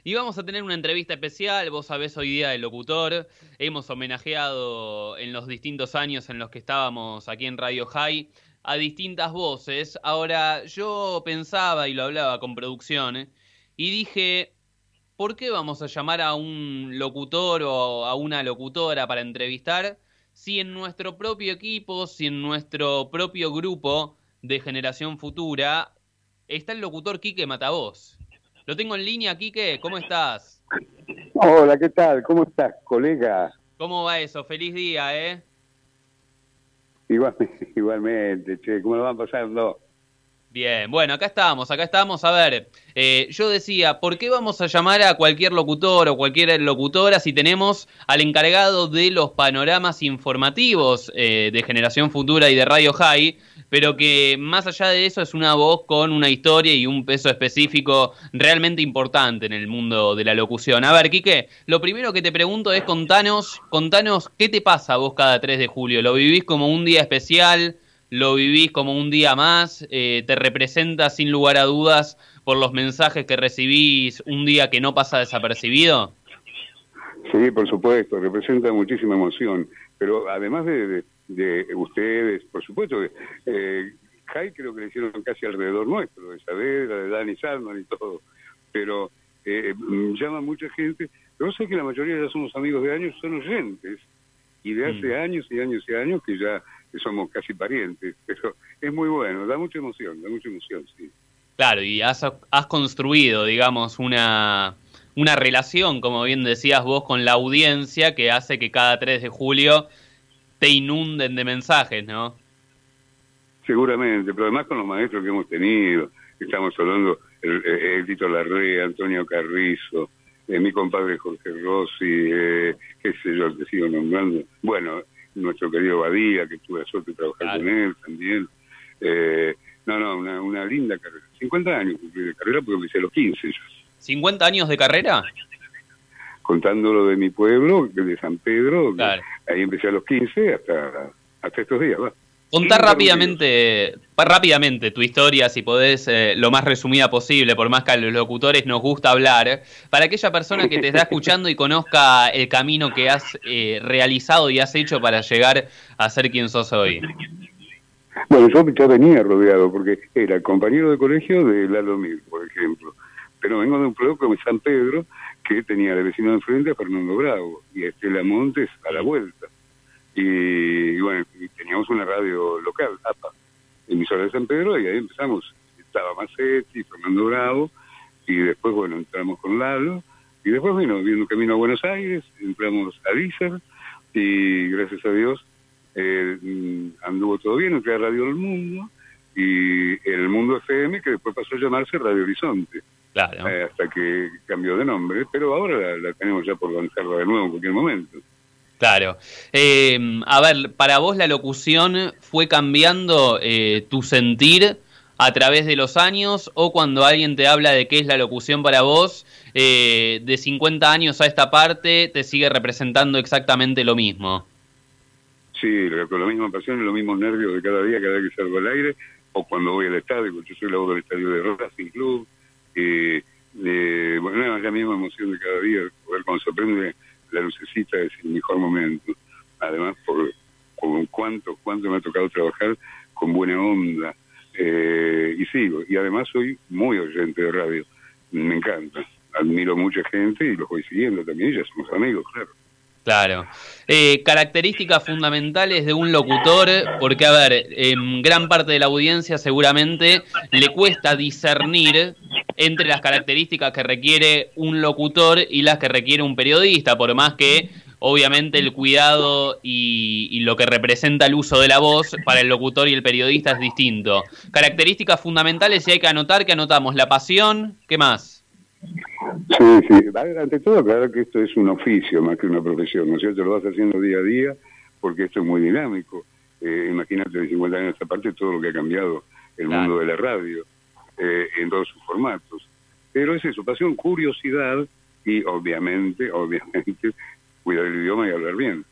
Y vamos a tener una entrevista especial, vos sabés, hoy día del locutor. Hemos homenajeado en los distintos años en los que estábamos aquí en Radio High a distintas voces. Ahora, yo pensaba y lo hablaba con producción, y dije, ¿por qué vamos a llamar a un locutor o a una locutora para entrevistar si en nuestro propio equipo, si en nuestro propio grupo de Generación Futura está el locutor Quique Matavoz? Lo tengo en línea, Quique, ¿cómo estás? Hola, ¿qué tal? ¿Cómo estás, colega? ¿Cómo va eso? Feliz día, ¿eh? Igualmente, igualmente, che, ¿cómo lo van pasando? Bien, bueno, acá estamos. A ver, yo decía, ¿por qué vamos a llamar a cualquier locutor o cualquier locutora si tenemos al encargado de los panoramas informativos de Generación Futura y de Radio High, pero que más allá de eso es una voz con una historia y un peso específico realmente importante en el mundo de la locución? A ver, Quique, lo primero que te pregunto es contanos qué te pasa a vos cada 3 de julio. ¿Lo vivís como un día especial? ¿Lo vivís como un día más? ¿Te representa sin lugar a dudas por los mensajes que recibís un día que no pasa desapercibido? Sí, por supuesto, representa muchísima emoción, pero además de ustedes, por supuesto, Jai creo que le hicieron casi alrededor nuestro, de Saavedra, de Dani Salman y todo, pero llama mucha gente, pero sé que la mayoría ya somos amigos de años, son oyentes, y de hace años y años y años que ya somos casi parientes, pero es muy bueno, da mucha emoción, sí. Claro, y has construido, digamos, una relación, como bien decías vos, con la audiencia que hace que cada 3 de julio te inunden de mensajes, ¿no? Seguramente, pero además con los maestros que hemos tenido, estamos hablando el Tito Larrea, Antonio Carrizo, mi compadre Jorge Rossi, qué sé yo, te sigo nombrando, bueno, nuestro querido Badía, que tuve la suerte de trabajar con él también, una linda carrera, 50 años cumplí de carrera porque empecé a los 15 yo. ¿50 años de carrera? Contando lo de mi pueblo, de San Pedro, Claro. ahí empecé a los 15 hasta estos días, va. Contar rápidamente tu historia, si podés, lo más resumida posible, por más que a los locutores nos gusta hablar, para aquella persona que te está escuchando y conozca el camino que has realizado y has hecho para llegar a ser quien sos hoy. Bueno, yo ya venía rodeado, porque era el compañero de colegio de Lalo Mir, por ejemplo. Pero vengo de un pueblo como San Pedro, que tenía de vecino de enfrente a Fernando Bravo, y a Estela Montes a la vuelta. Y bueno, y teníamos una radio local, APA, emisora de San Pedro, y ahí empezamos. Estaba Macetti, Fernando Bravo, y después, bueno, entramos con Lalo, y después, bueno, viendo camino a Buenos Aires, entramos a Deezer, y gracias a Dios anduvo todo bien, entré a Radio del Mundo, y el Mundo FM, que después pasó a llamarse Radio Horizonte. Claro. Hasta que cambió de nombre, pero ahora la tenemos ya por lanzarla de nuevo en cualquier momento. Claro. A ver, para vos la locución fue cambiando tu sentir a través de los años, o cuando alguien te habla de qué es la locución para vos, de 50 años a esta parte, te sigue representando exactamente lo mismo. Sí, con la misma pasión y los mismos nervios de cada vez que salgo al aire, o cuando voy al estadio, porque yo soy la voz del estadio de Racing Club, bueno, es la misma emoción de cada día, ver cuando se prende la lucecita es el mejor momento. Además, por cuánto me ha tocado trabajar con buena onda, y sigo, y además soy muy oyente de radio, me encanta, admiro mucha gente y los voy siguiendo también, ya somos amigos, claro. Claro. Características fundamentales de un locutor, porque, a ver, en gran parte de la audiencia seguramente le cuesta discernir entre las características que requiere un locutor y las que requiere un periodista, por más que, obviamente, el cuidado y lo que representa el uso de la voz para el locutor y el periodista es distinto. Características fundamentales, si hay que anotar, que anotamos: la pasión, ¿qué más? Sí, ante todo aclarar que esto es un oficio más que una profesión, ¿no es cierto? Lo vas haciendo día a día porque esto es muy dinámico. Imagínate de 50 años a esta parte todo lo que ha cambiado el mundo de la radio en todos sus formatos. Pero es eso, pasión, curiosidad y obviamente, cuidar el idioma y hablar bien.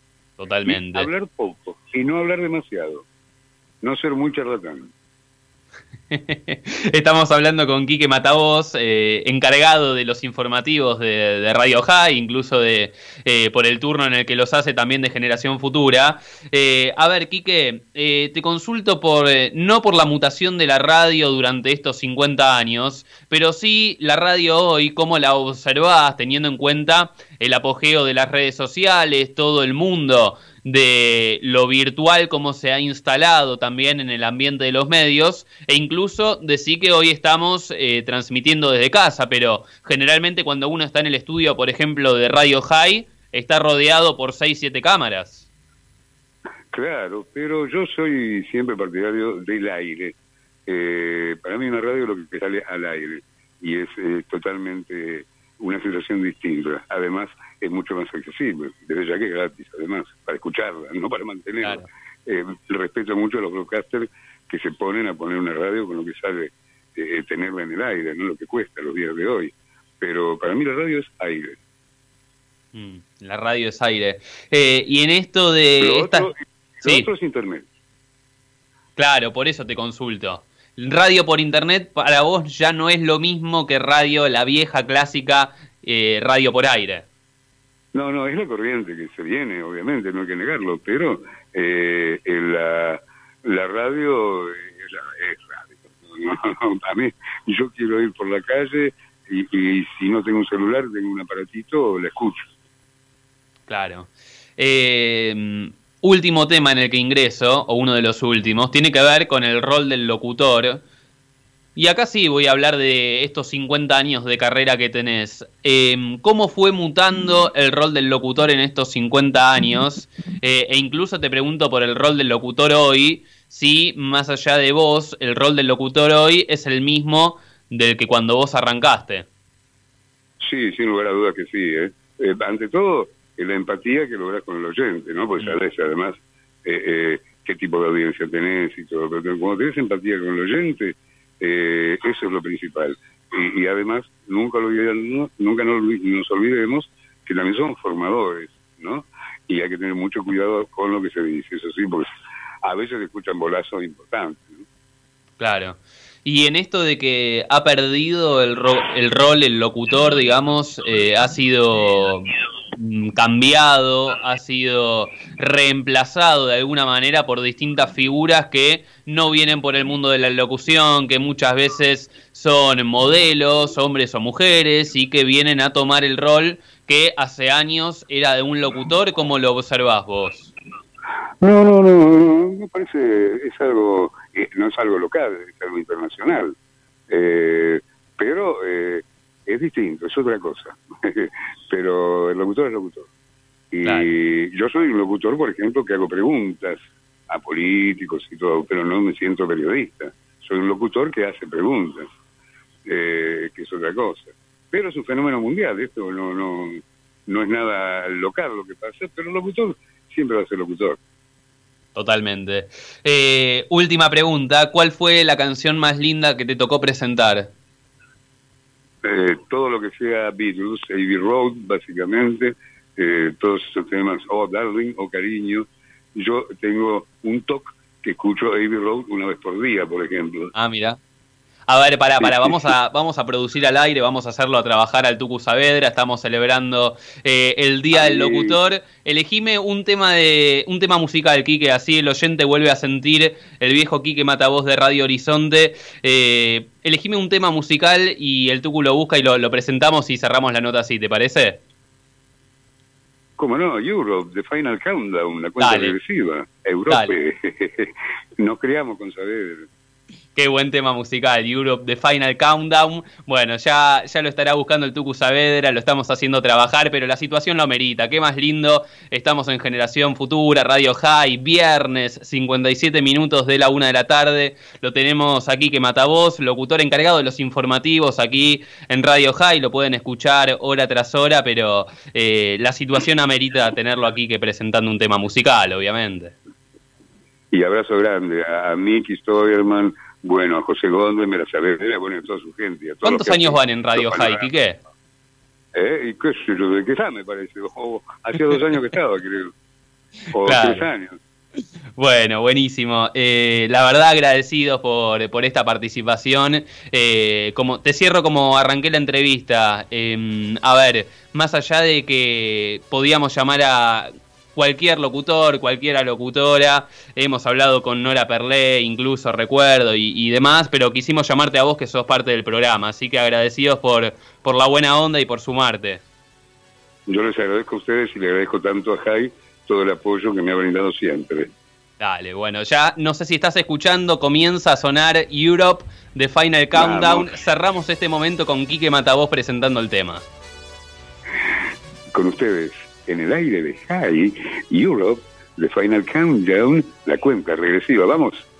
Totalmente. Y hablar poco y no hablar demasiado. No ser muy charlatán. Estamos hablando con Quique Matavoz, encargado de los informativos de Radio High, incluso por el turno en el que los hace también de Generación Futura. A ver, Quique, te consulto no por la mutación de la radio durante estos 50 años, pero sí la radio hoy, cómo la observás, teniendo en cuenta el apogeo de las redes sociales, todo el mundo de lo virtual, cómo se ha instalado también en el ambiente de los medios, e incluso decir que hoy estamos transmitiendo desde casa, pero generalmente cuando uno está en el estudio, por ejemplo, de Radio High, está rodeado por 6-7 cámaras. Claro, pero yo soy siempre partidario del aire. Para mí una radio es lo que sale al aire, y es totalmente una sensación distinta. Además, es mucho más accesible, desde ya que es gratis, además, para escucharla, no para mantenerla. Claro. Respeto mucho a los broadcasters que se ponen a poner una radio con lo que sale tenerla en el aire, no lo que cuesta los días de hoy. Pero para mí la radio es aire. La radio es aire. Y en esto de... Lo otro es internet. Claro, por eso te consulto. Radio por internet para vos ya no es lo mismo que radio, la vieja clásica radio por aire. No, es la corriente que se viene, obviamente, no hay que negarlo, pero la radio es radio. A mí, yo quiero ir por la calle y si no tengo un celular, tengo un aparatito, la escucho. Claro. Último tema en el que ingreso, o uno de los últimos, tiene que ver con el rol del locutor. Y acá sí voy a hablar de estos 50 años de carrera que tenés. ¿Cómo fue mutando el rol del locutor en estos 50 años? E incluso te pregunto por el rol del locutor hoy, si más allá de vos, el rol del locutor hoy es el mismo del que cuando vos arrancaste. Sí, sin lugar a dudas que sí. Ante todo, la empatía que lográs con el oyente, ¿no? Porque sabés además qué tipo de audiencia tenés y todo. Pero cuando tenés empatía con el oyente, eso es lo principal. Y además, nunca nos olvidemos que también somos formadores, ¿no? Y hay que tener mucho cuidado con lo que se dice, eso sí, porque a veces se escuchan bolazos importantes, ¿no? Claro. Y en esto de que ha perdido el rol, el locutor, digamos, ha sido cambiado, ha sido reemplazado de alguna manera por distintas figuras que no vienen por el mundo de la locución, que muchas veces son modelos, hombres o mujeres, y que vienen a tomar el rol que hace años era de un locutor. ¿Cómo lo observás vos? No, me parece, es algo, no es algo local, es algo internacional, pero es distinto, es otra cosa. Pero el locutor es locutor. Y claro, yo soy un locutor, por ejemplo, que hago preguntas a políticos y todo, pero no me siento periodista. Soy un locutor que hace preguntas, que es otra cosa. Pero es un fenómeno mundial, esto no es nada local lo que pasa, pero el locutor siempre va a ser locutor. Totalmente. Última pregunta, ¿cuál fue la canción más linda que te tocó presentar? Todo lo que sea Beatles, Abbey Road, básicamente, todos esos temas, Oh Darling, Oh Cariño. Yo tengo un toque que escucho Abbey Road una vez por día, por ejemplo. Ah, mira. A ver, vamos a producir al aire, vamos a hacerlo a trabajar al Tucu Saavedra, estamos celebrando el Día del Locutor. Elegime un tema musical, Quique, así el oyente vuelve a sentir el viejo Quique Matavoz de Radio Horizonte. Elegime un tema musical y el Tucu lo busca y lo presentamos y cerramos la nota así, ¿te parece? ¿Cómo no? Europe, The Final Countdown, la cuenta regresiva. Europe. Nos creamos con Saavedra. Qué buen tema musical, Europe, The Final Countdown. Bueno, ya lo estará buscando el Tucu Saavedra, lo estamos haciendo trabajar, pero la situación lo amerita. Qué más lindo, estamos en Generación Futura, Radio High, viernes, 57 minutos de la 1 de la tarde. Lo tenemos aquí, que Matavoz, locutor encargado de los informativos aquí en Radio High. Lo pueden escuchar hora tras hora, pero la situación amerita tenerlo aquí que presentando un tema musical, obviamente. Y abrazo grande a Miki Stoverman, bueno, a José Gómez, a Saavedra, bueno, a toda su gente. A ¿cuántos años van en Radio High, Quique? Y qué sé yo, de qué está, me parece. O hacía 2 años que estaba, creo. O claro. 3 años. Bueno, buenísimo. La verdad, agradecidos por esta participación. Como te cierro como arranqué la entrevista. A ver, más allá de que podíamos llamar a cualquier locutor, cualquiera locutora, hemos hablado con Nora Perlé, incluso recuerdo, y demás, pero quisimos llamarte a vos que sos parte del programa. Así que agradecidos por la buena onda y por sumarte. Yo les agradezco a ustedes y le agradezco tanto a Jai todo el apoyo que me ha brindado siempre. Dale, bueno, ya no sé si estás escuchando, comienza a sonar Europe de Final Countdown. Vamos. Cerramos este momento con Quique Matavoz presentando el tema. Con ustedes, en el aire de Jai, Europe, de Final Countdown, la cuenta regresiva. Vamos.